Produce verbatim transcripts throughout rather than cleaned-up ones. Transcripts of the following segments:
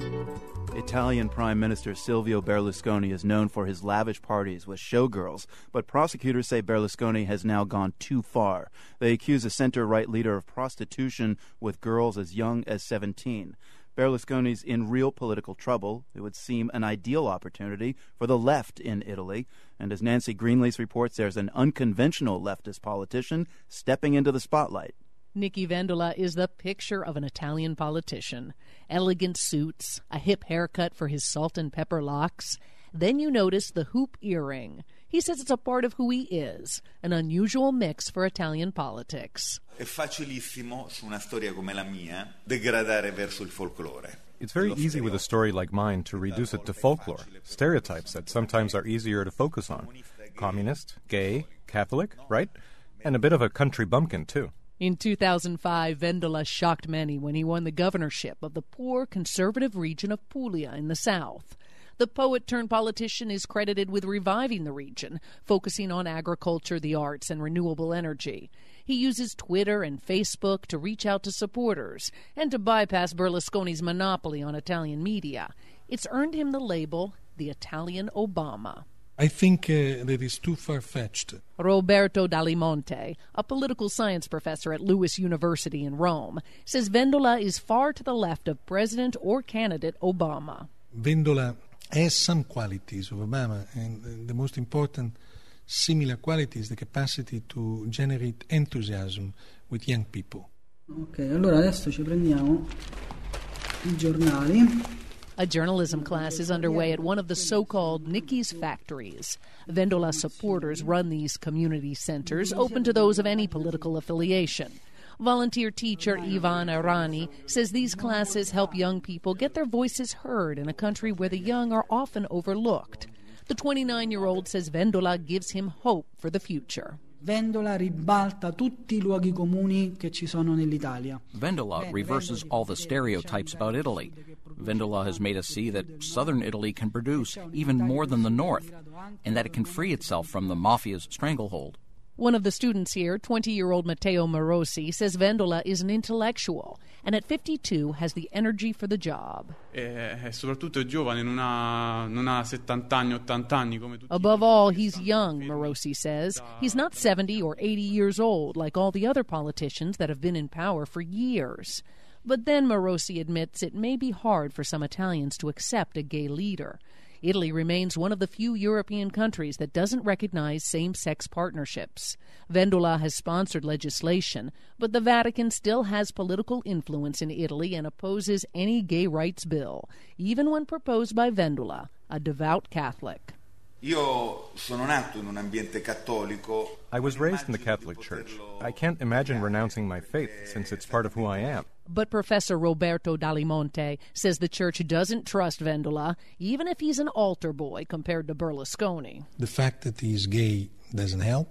Italian Prime Minister Silvio Berlusconi is known for his lavish parties with showgirls, but prosecutors say Berlusconi has now gone too far. They accuse a center-right leader of prostitution with girls as young as seventeen. Berlusconi's in real political trouble. It would seem an ideal opportunity for the left in Italy. And as Nancy Greenlease reports, there's an unconventional leftist politician stepping into the spotlight. Nicky Vendola is the picture of an Italian politician. Elegant suits, a hip haircut for his salt and pepper locks. Then you notice the hoop earring. He says it's a part of who he is, an unusual mix for Italian politics. È facilissimo su una storia come la mia degradare verso il folklore. It's very easy with a story like mine to reduce it to folklore, stereotypes that sometimes are easier to focus on. Communist, gay, Catholic, right? And a bit of a country bumpkin, too. In two thousand five, Vendola shocked many when he won the governorship of the poor conservative region of Puglia in the south. The poet-turned-politician is credited with reviving the region, focusing on agriculture, the arts, and renewable energy. He uses Twitter and Facebook to reach out to supporters and to bypass Berlusconi's monopoly on Italian media. It's earned him the label, the Italian Obama. I think uh, that is too far-fetched. Roberto Dalimonte, a political science professor at Lewis University in Rome, says Vendola is far to the left of President or candidate Obama. Vendola has some qualities of Obama, and the most important similar quality is the capacity to generate enthusiasm with young people. Ok, allora adesso ci prendiamo i giornali. A journalism class is underway at one of the so-called Nicky's factories. Vendola supporters run these community centers, open to those of any political affiliation. Volunteer teacher Ivan Arani says these classes help young people get their voices heard in a country where the young are often overlooked. The twenty-nine-year-old says Vendola gives him hope for the future. Vendola ribalta tutti I luoghi comuni che ci sono nell'Italia. Vendola reverses all the stereotypes about Italy. Vendola has made us see that southern Italy can produce even more than the north, and that it can free itself from the mafia's stranglehold. One of the students here, twenty-year-old Matteo Morosi, says Vendola is an intellectual and at fifty-two has the energy for the job. Above all, he's young, Morosi says. He's not seventy or eighty years old like all the other politicians that have been in power for years. But then Morosi admits it may be hard for some Italians to accept a gay leader. Italy remains one of the few European countries that doesn't recognize same-sex partnerships. Vendola has sponsored legislation, but the Vatican still has political influence in Italy and opposes any gay rights bill, even when proposed by Vendola, a devout Catholic. Io sono nato in un ambiente cattolico. I was raised in the Catholic Church. I can't imagine renouncing my faith since it's part of who I am. But Professor Roberto Dalimonte says the church doesn't trust Vendola, even if he's an altar boy compared to Berlusconi. The fact that he's gay doesn't help.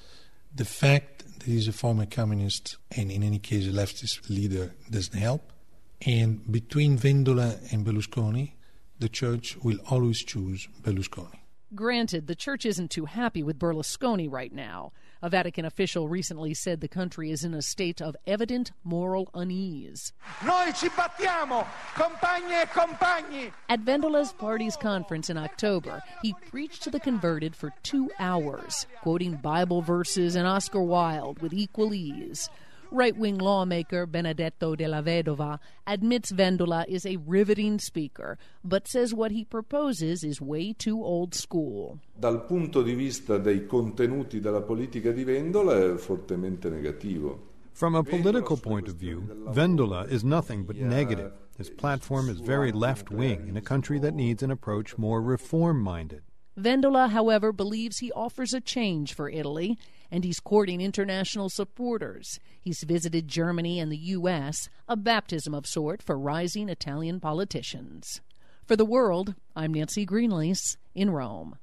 The fact that he's a former communist and in any case a leftist leader doesn't help. And between Vendola and Berlusconi, the church will always choose Berlusconi. Granted, the church isn't too happy with Berlusconi right now. A Vatican official recently said the country is in a state of evident moral unease. Noi ci battiamo, compagni e compagni. At Vendola's party's conference in October, he preached to the converted for two hours, quoting Bible verses and Oscar Wilde with equal ease. Right-wing lawmaker Benedetto della Vedova admits Vendola is a riveting speaker, but says what he proposes is way too old school. Dal punto di vista dei contenuti della politica di Vendola è fortemente negativo. From a political point of view, Vendola is nothing but negative. His platform is very left-wing in a country that needs an approach more reform-minded. Vendola, however, believes he offers a change for Italy, and he's courting international supporters. He's visited Germany and the U S, a baptism of sort for rising Italian politicians. For The World, I'm Nancy Greenlease in Rome.